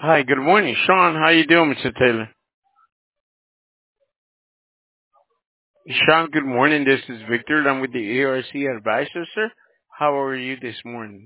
Hi, good morning, Sean. How you doing, Mr. Taylor? Sean, good morning. This is Victor. I'm with the ARC Advisor, sir. How are you this morning?